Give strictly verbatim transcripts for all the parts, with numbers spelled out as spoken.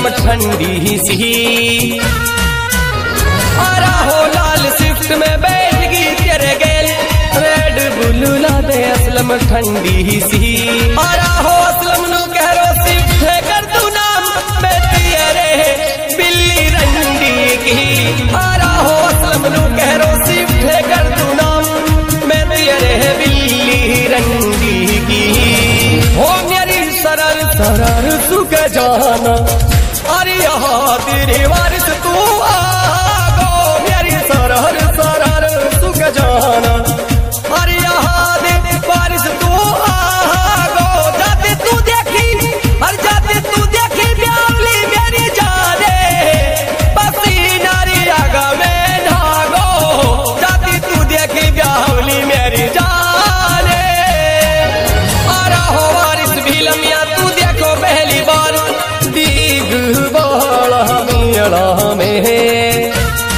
भीलम ठंडी सी। आरा हो लाल स्विफ्ट में बैठ गई तेरे गेल, रेड बुल ला दे असलम ठंडी सी। आरा हो असलम नु कहरो स्विफ्ट है कर तू नाम बेटी रे बिल्ली रंडी की। आरा हो असलम नु कहरो स्विफ्ट है कर तू नाम बेटी रे बिल्ली रंडी की। हो मेरी सरर सरर सुख जाना अरे यहाँ तेरे वारिस तू आगो, मेरी सरर सरर सुख जाना अरे यहाँ दे वारिस तू आगो। जाते तू देखी हर जाते तू देखी ब्यावली मेरी जाने पसीना री आगा में धागो। जाती तू देखी ब्यावली मेरी जाने आरा हो वारिस भीलम या तू देखो पहली बार दीग बाला मेला में।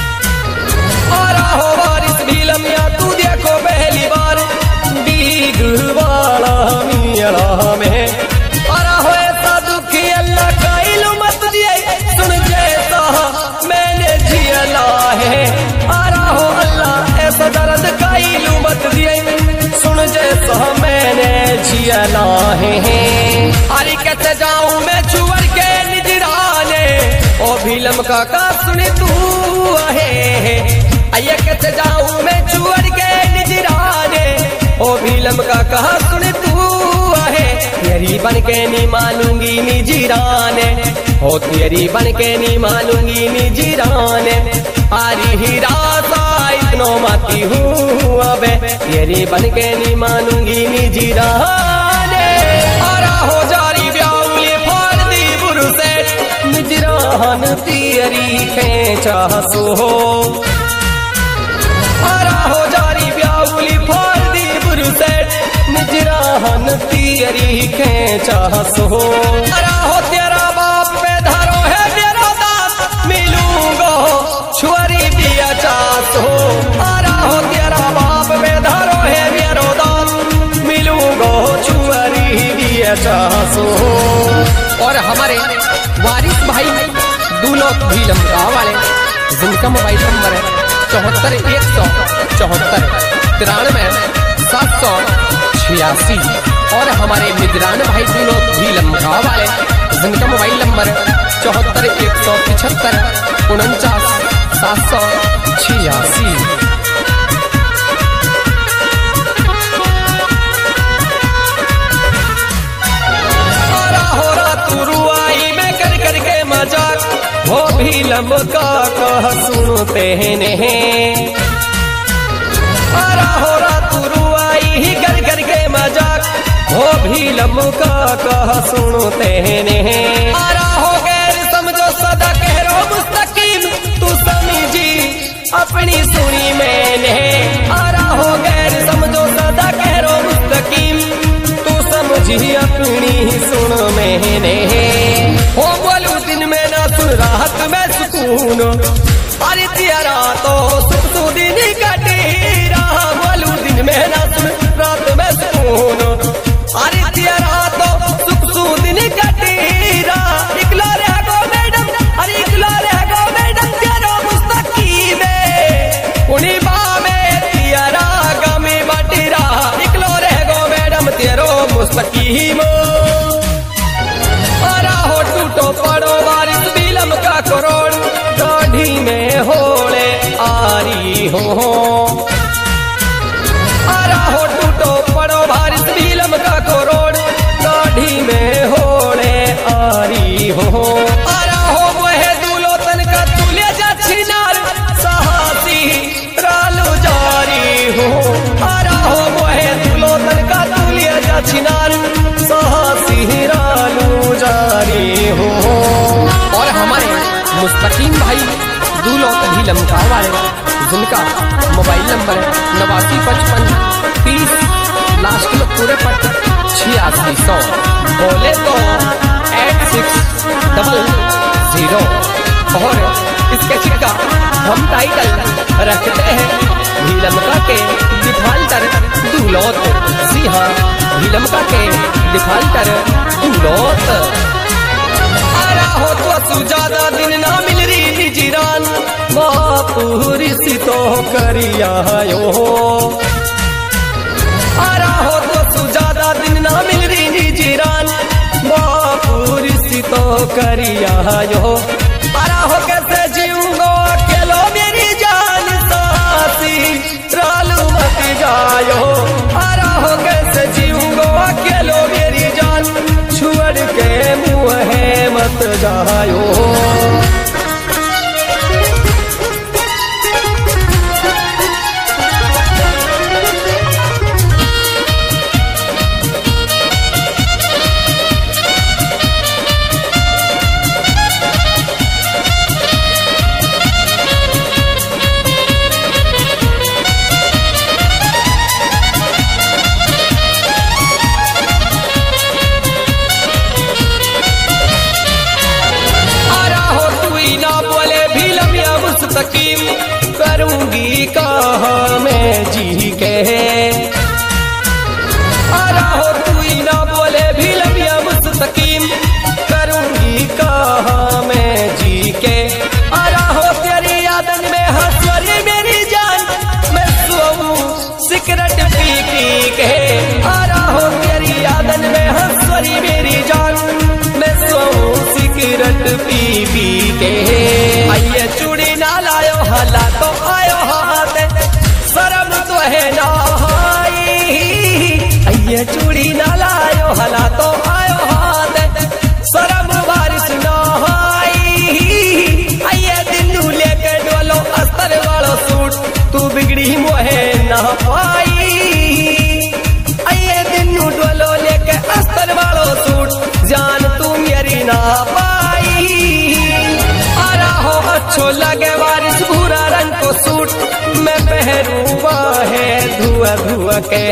आरा हो वारिस भीलम या तू देखो पहली बार दीग बाला मेला में। आरा हो ऐसा दुखी अल्लाह का इल्म मत दिए सुन जैसा मैंने झेला है। आरा हो अल्लाह ऐसा दर्द का इल्म मत दिए सुन जैसा मैंने झेला है। अरे कैसे जाऊं मैं छुअर के निजराने ओ भीलम का का सुने तू आहे। आये कैसे जाऊं मैं छुअर के निजराने ओ भीलम का कहा सुने तू आहे। तेरी बन के नहीं मानूंगी निजराने हो, तेरी बन के नहीं मानूंगी निजराने। आरी ही रासा इतनो माती हूँ अबे तेरी बन के नहीं मानूंगी निजराने। आरा हो जारी ब्याउली फाड़ दी बुरु से निजरान तेरी खेचा सो। आरा हो जारी ब्याउली फाड़ दी बुरु से निजरान तेरी खेचा सो। आरा हो तेरा बाप पे धरो है तेरा दांत मिलूंगो छुरी दिया चासो। आरा हो तेरा बाप पे धरो है मेरो दांत मिलूंगो छुरी दिया चासो। और हमारे वारिस भाई दूल्हा भीलम गाँव वाले जिनका मोबाइल नंबर है चौहत्तर एक सौ चौहत्तर तिरानवे सात सौ छियासी। और हमारे निजरान भाई दूल्हा भीलम गाँव वाले जिनका मोबाइल नंबर चौहत्तर एक सौ पिछहत्तर उनचास सात सौ छियासी। वो भीलम का कह सुनते हैं। आरा हो रात रुआई ही कर कर के मजाक वो भीलम का कह सुनते हैं। आरा हो गैर समझो सदा कह रो मुस्तकीम तू समझी अपनी सुनी मैंने। आरा हो गैर समझो सदा कह रो मुस्तकीम तू समझी अपनी सुन मैंने। हो बोलू दिन में ना सुन राहत में सुकून अरे तेरा तो सुख सुदिन कटी रहा। बोलू दिन में ना सुन रात में सुकून अरे तेरा तो सुख सुदिन कटी रहा। इकला रह गो मैडम अरे इकला रह गो मैडम तेरा मुस्तकीम उन्हीं बामे तेरा गमी बटी रहा। इकलो रह गो मैडम तेरो मुस्तकीम। आरा हो टूटो पड़ो वारिस भीलम का करोड़ दाढ़ी में होले आरी हो। आरा हो टूटो पड़ो वारिस भीलम का करोड़ दाढ़ी में होले आरी हो। आरा हो वह दूलो तन का तुले जा छिनार साहसी रालू जारी हो। आरा हो वह दूलो तन का तुले जा छिनार साहसी रालू जारी हो। और हमारे मुस्तकीम भाई दूल्हा भीलम गाँव वाले जिनका मोबाइल नंबर है नवासी पचपन तीस लास्ट में पूरे पट छियासी सौ बोले तो एट सिक्स डबल जीरो। और इसके चिक्का हम टाइटल रखते हैं भीलमका के डिफाल्टर दूल्होत। जी हाँ भीलमका के डिफाल्टर दूल्होत। आरा हो तो सुजादा दिन ना मिल रही जिरान बापूरी सी तो करिया यो आरा हो तो सुजादा दिन ना मिल रही जिरान बापूरी सी तो करिया यो आरा हो कैसे जीऊंगो अकेलो मेरी जान सासी रालू मत जायो आरा हो कैसे जीऊंगो अकेलो मेरी जान छोड़ के मुँह मत जायो मुस्तकीम करूंगी कहाँ मैं जी के आरा हो तू ही ना बोले भी लमिया मुस्तकीम करूंगी कहाँ मैं जी के आरा हो तेरी यादन में हंसवरी मेरी जान मैं सोऊं सिगरेट पी पी के आरा हो तेरी यादन में हंसवरी मेरी जान मैं सोऊं सिगरेट पी पी के आइए चूड़ी ना लायो हला तो आयो हाथ शर्म तो है ना आइए चूड़ी ना लायो हला तो आयो हाथ शर्म बारिश ना आइए दिनू लेके डोलो अस्तर वालो सूट तू बिगड़ी मोहे ना पाई आइए दिनू डोलो लेके अस्तर वालो सूट जान तू मेरी ना पाई आरा हो अच्छो लगे बारिश भूरा रंग को सूट मैं पहरूंगा है धुआ धुआ के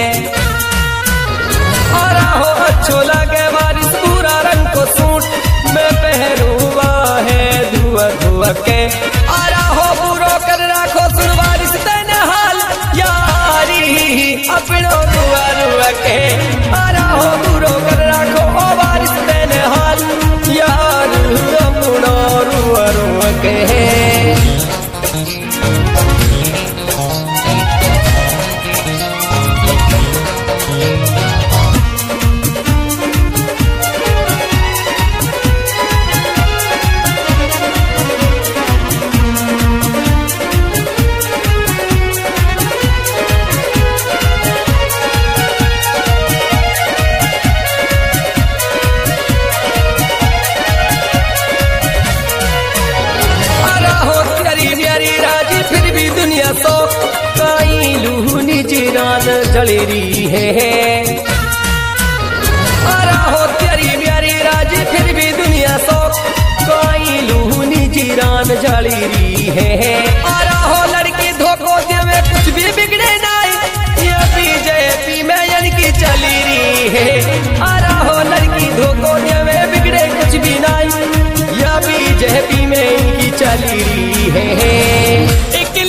आरा हो अच्छो लगे बारिश भूरा रंग को सूट मैं पहरूंगा है धुआ धुआ के आरा हो बुरो कर राखो सुन बारिश तेने हाल यारी अपनो रुआ रुआ के आरा हो बुरो कर राखो ओ बारिश तेने हाल यार अपनो रुआ रुआ के सो काई लूनी जिरान जलेरी है आरा हो तेरी प्यारी राजी फिर भी दुनिया सो काई लूनी जिरान जलेरी है आरा हो लड़की धोखो दे में कुछ भी बिगड़े नहीं ये बीजेपी में इनकी चली रही है आरा हो लड़की धोखो दे में बिगड़े कुछ भी नहीं ये बीजेपी में इनकी चली रही है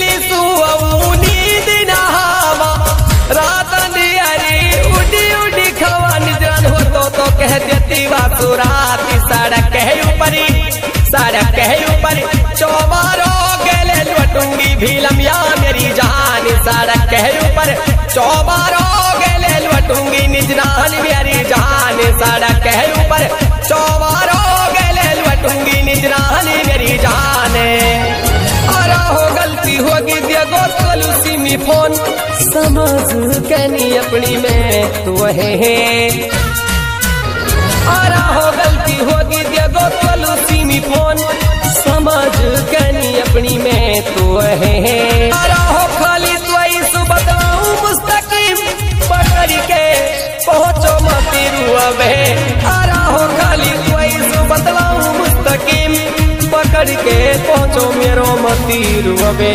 कह देती बातू रात सड़क है ऊपरी सड़क है ऊपरी चौबारों गेले लुटूंगी भीलमिया मेरी जान सड़क है ऊपर चौबारों गेले लुटूंगी निजरान मेरी जान सड़क है ऊपर चौबारों गेले लुटूंगी निजरान मेरी जान आरा हो गलती होगी दियो तो सिमी फोन समझ के नहीं अपनी में तू है आरा हो गलती होगी दियो तो सिमी फोन समझ के नहीं अपनी में तू है आरा हो खाली तो ऐसु बताऊं मुस्तकीम पकड़ के पहुंचो मती रुआवे आरा हो खाली तो ऐसु बतलाऊं मुस्तकीम पकड़ के पहुंचो मेरो मती रुआवे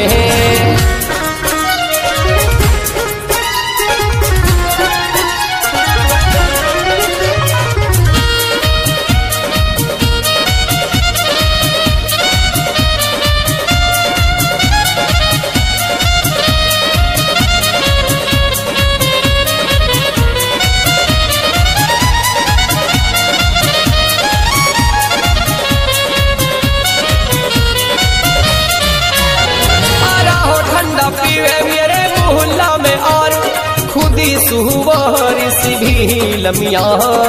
खुदी सुबारी सी भी लमिया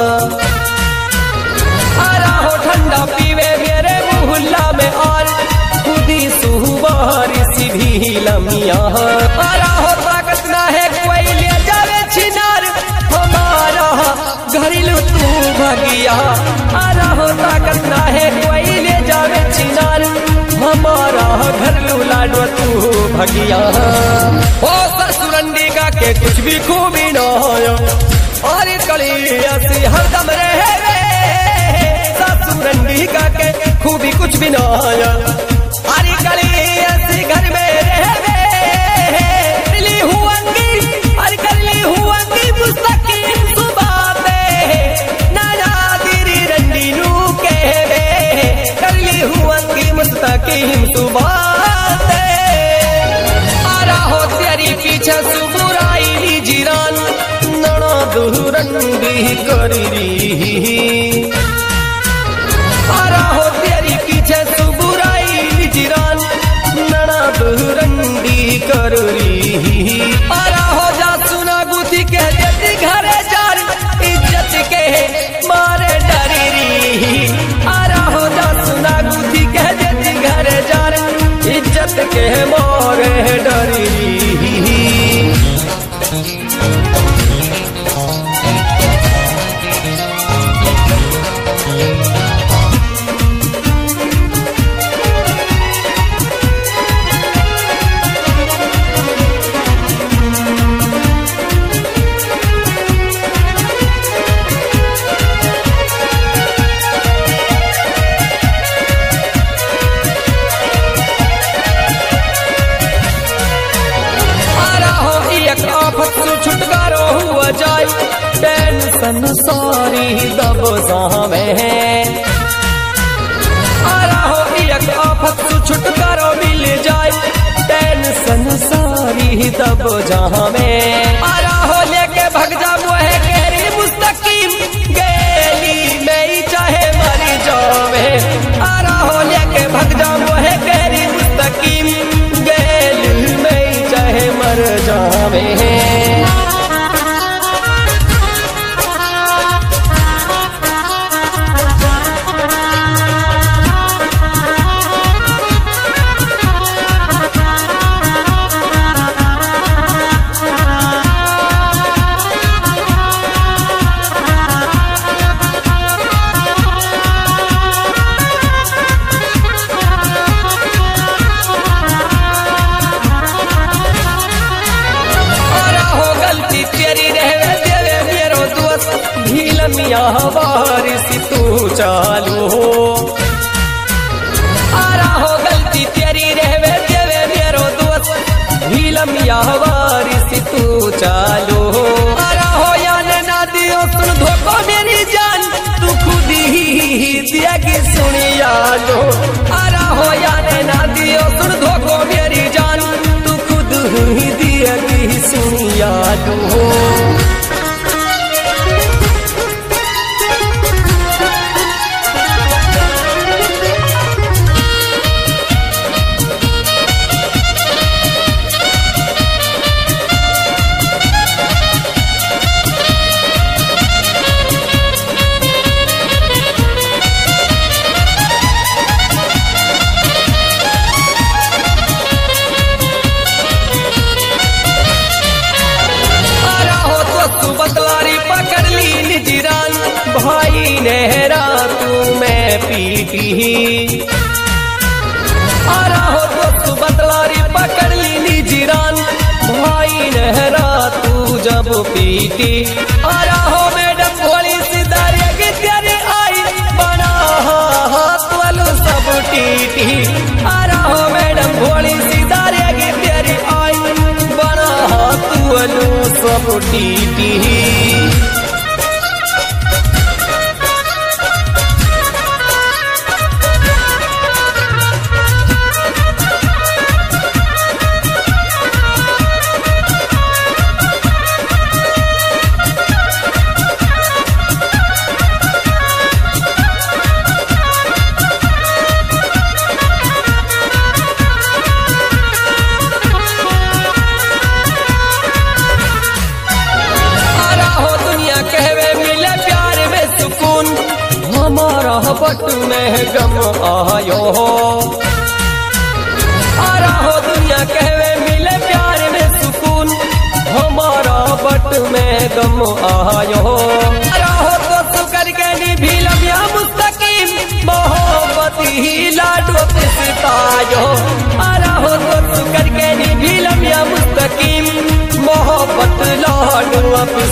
आ रहा ठंडा पीवे मेरे मोहल्ला में और खुदी सुबारी सी भी लमिया आ रहा ताकत ना है कोई ले जावे छिनार हमारा घरेलू तू भगिया आ रहा ताकत ना है कोई ले जावे छिनार हमारा घरेलू लाडो तू भगिया ओ ससुरंडी का के कुछ भी खूबी न हो और कली ऐसी हरदम रहे ससुरंडी का के खूबी कुछ भी न हो अरे कली ऐसी घर में रहे करली हुआंगी अरे करली हुआंगी मुस्तकीम सुबाते नाना तेरी रंडी नू कहवे करली हुआंगी मुस्तकीम सुबाते आ रहा तेरी पीछे सुबुराई जिरान नना दुरंडी करी आ रहा तेरी पीछे सुबुराई जिरान नना दुरंडी करी आ रहा जा सुना गुथी के देती घरे जार इज्जत के मारे डरी आ रहा जा सुना गुथी के देती घरे जार इज्जत के मारे डरी छुटकारो हुआ जाए टेंशन सारी दब सामे आ रहा एक आफत छुटकारो मिल जाए टेंशन सारी दब जहाँ में आ रहा लेके भग जा मुहे केरी मुस्तकीम गेली में चाहे मरी जावे आ रहा लेके भग जा मुहे केरी मुस्तकीम गेली में चाहे मर जावे मिया बारिश तू चालू हो आ रहा हो गलती तेरी रहवे देवे मेरो दोस्त भीलम या बारिश तू चालू हो आ रहा हो यान ना दियो सुन धोखो मेरी जान तू खुद ही दिया की सुनिया लो आ रहा हो यान ना दियो सुन धोखो मेरी जान तू खुद ही दिया की सुनिया लो भाई नेहरा तू मैं पीटी आ रहा हो तो तू बतलारी पकड़ ली निजिरान भाई नेहरा तू जब पीटी आ रहा हो मैडम भोली सिदारी की तेरी आई बना हाथ वालू सब टीटी आ रहा हो मैडम भोली सिदारी की तेरी आई बना हाथ वालू सब टीटी आयो आरा हो दुनिया कहवे मिले प्यार में सुकून हमारा बट में गम आयो आरा हो तो सुकर के निभी लम्या मुस्तकीम मोहब्बत ही लाडो पिसतायो आरा हो तो सुकर के निभी लम्या मुस्तकीम मोहब्बत लाडो